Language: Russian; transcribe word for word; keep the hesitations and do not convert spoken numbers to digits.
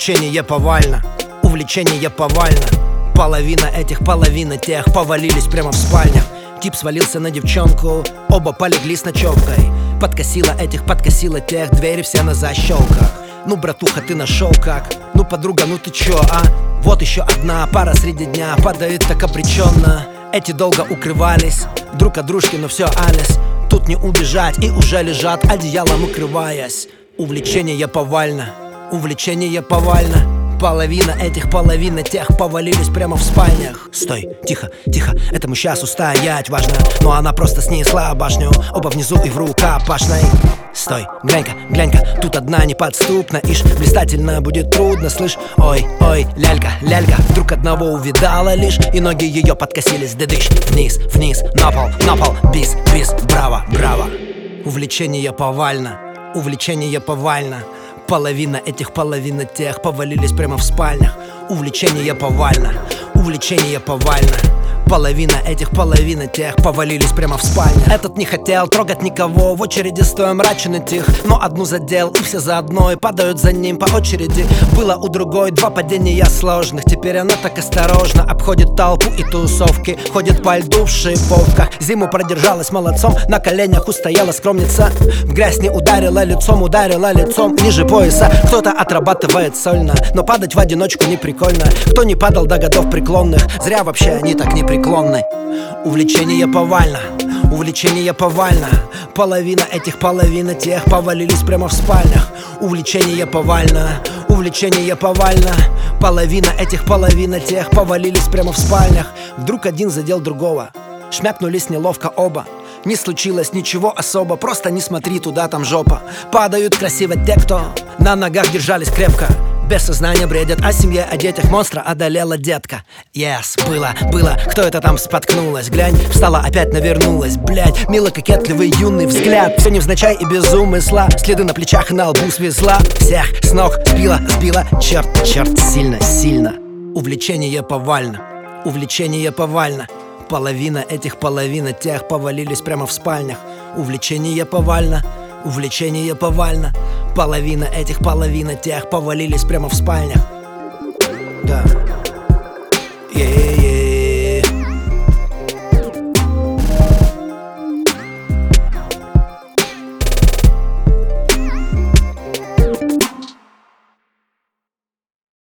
Увлечение повально, увлечение повально. Половина этих, половина тех повалились прямо в спальнях. Тип свалился на девчонку, оба полегли с ночевкой. Подкосила этих, подкосила тех, двери все на защелках. Ну, братуха, ты нашел как? Ну, подруга, ну ты чё, а? Вот еще одна пара среди дня падает так обреченно. Эти долго укрывались друг от дружки, но все, Алис. Тут не убежать и уже лежат одеялом укрываясь. Увлечение повально, увлечение повально. Половина этих, половина тех повалились прямо в спальнях. Стой, тихо, тихо, этому сейчас устоять важно. Но она просто снесла башню, оба внизу и в рукопашной. Стой, глянь-ка, глянь-ка, тут одна неподступна. Ишь, блистательно будет трудно, слышь. Ой, ой, лялька, лялька, вдруг одного увидала лишь. И ноги ее подкосились, дедыщ. Вниз, вниз, на пол, на пол, бис, бис, браво, браво. Увлечение повально, увлечение повально. Половина этих, половина тех повалились прямо в спальнях. Увлечение повально, увлечение повально. Половина этих, половина тех повалились прямо в спальнях. Этот не хотел трогать никого, в очереди стоя мрачен и тих. Но одну задел, и все заодно, и падают за ним по очереди. Было у другой два падения сложных. Теперь она так осторожно обходит толпу и тусовки. Ходит по льду в шиповках. Зиму продержалась молодцом, на коленях устояла скромница. В грязь не ударила лицом, ударила лицом ниже пояса. Кто-то отрабатывает сольно, но падать в одиночку не прикольно. Кто не падал до годов преклонных, зря вообще они так не прикольны. Увлечение повально, увлечение повально. Половина этих, половина тех повалились прямо в спальнях. Увлечение повально, увлечение повально. Половина этих, половина тех повалились прямо в спальнях. Вдруг один задел другого, шмякнулись неловко оба. Не случилось ничего особо, просто не смотри туда, там жопа. Падают красиво те, кто на ногах держались крепко. Без сознания бредят о семье, о детях, монстра одолела детка. Yes, было, было, кто это там споткнулась? Глянь, встала, опять навернулась. Блять, мило кокетливый юный взгляд. Все невзначай и без умысла. Следы на плечах и на лбу свезла. Всех с ног сбила, сбила. Черт, черт, сильно, сильно. Увлечение повально, увлечение повально. Половина этих, половина тех повалились прямо в спальнях. Увлечение повально, увлечение повально. Половина этих, половина тех повалились прямо в спальнях. Да.